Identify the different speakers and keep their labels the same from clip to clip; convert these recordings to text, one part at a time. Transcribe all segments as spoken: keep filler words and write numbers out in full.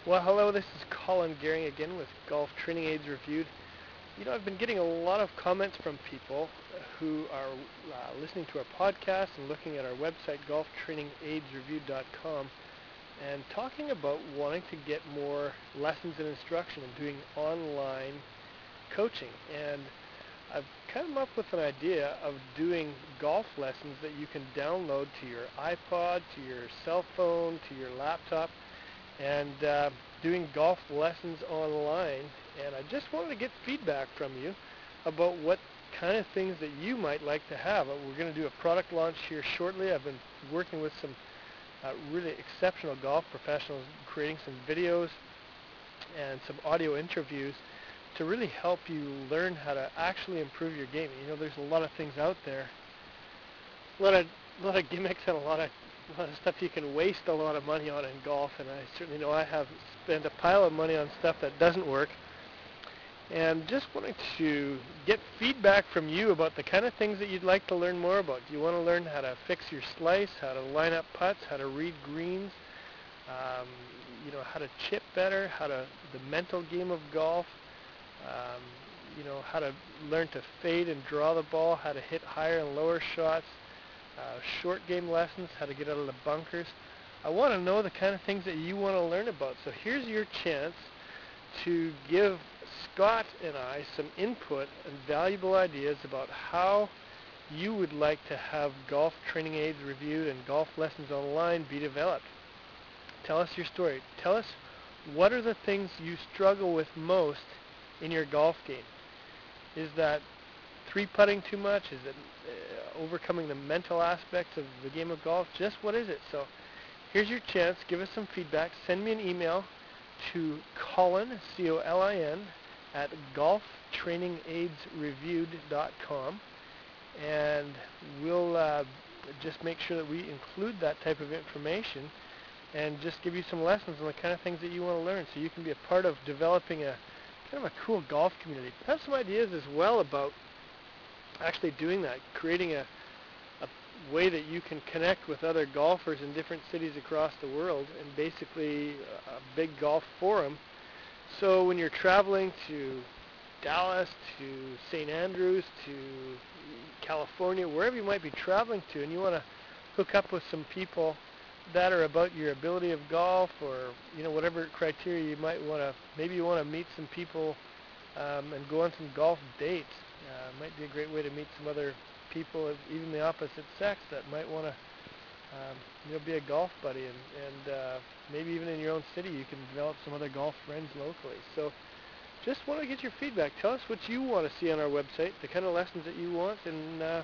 Speaker 1: Well, hello, this is Colin Gehring again with Golf Training Aids Reviewed. You know, I've been getting a lot of comments from people who are uh, listening to our podcast and looking at our website, golf training aids reviewed dot com, and talking about wanting to get more lessons and instruction and doing online coaching. And I've come up with an idea of doing golf lessons that you can download to your iPod, to your cell phone, to your laptop, and uh, doing golf lessons online. And I just wanted to get feedback from you about what kind of things that you might like to have. Uh, We're going to do a product launch here shortly. I've been working with some uh, really exceptional golf professionals, creating some videos and some audio interviews to really help you learn how to actually improve your game. You know, there's a lot of things out there, a lot of, a lot of gimmicks and a lot of a lot of stuff you can waste a lot of money on in golf, and I certainly know I have spent a pile of money on stuff that doesn't work. And just wanting to get feedback from you about the kind of things that you'd like to learn more about. Do you want to learn how to fix your slice, how to line up putts, how to read greens, um, you know, how to chip better, how to the mental game of golf, um, you know, how to learn to fade and draw the ball, how to hit higher and lower shots, Uh, short game lessons, how to get out of the bunkers. I want to know the kind of things that you want to learn about. So here's your chance to give Scott and I some input and valuable ideas about how you would like to have golf training aids reviewed and golf lessons online be developed. Tell us your story. Tell us, what are the things you struggle with most in your golf game? Is that three putting too much? Is it uh, overcoming the mental aspects of the game of golf? Just what is it? So here's your chance. Give us some feedback. Send me an email to Colin, C O L I N, at golf training aids reviewed dot com, and we'll uh, just make sure that we include that type of information and just give you some lessons on the kind of things that you want to learn, so you can be a part of developing a kind of a cool golf community. Have some ideas as well about actually doing that, creating a, a way that you can connect with other golfers in different cities across the world, and basically a big golf forum. So when you're traveling to Dallas, to Saint Andrews, to California, wherever you might be traveling to, and you want to hook up with some people that are about your ability of golf, or you know, whatever criteria you might want to, maybe you want to meet some people um, and go on some golf dates. Uh, might be a great way to meet some other people of even the opposite sex that might want to um, you know, be a golf buddy, and, and uh, maybe even in your own city you can develop some other golf friends locally. So just want to get your feedback. Tell us what you want to see on our website, the kind of lessons that you want, and uh,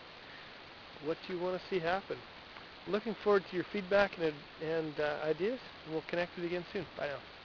Speaker 1: what you want to see happen. Looking forward to your feedback and, and uh, ideas, and we'll connect with you again soon. Bye now.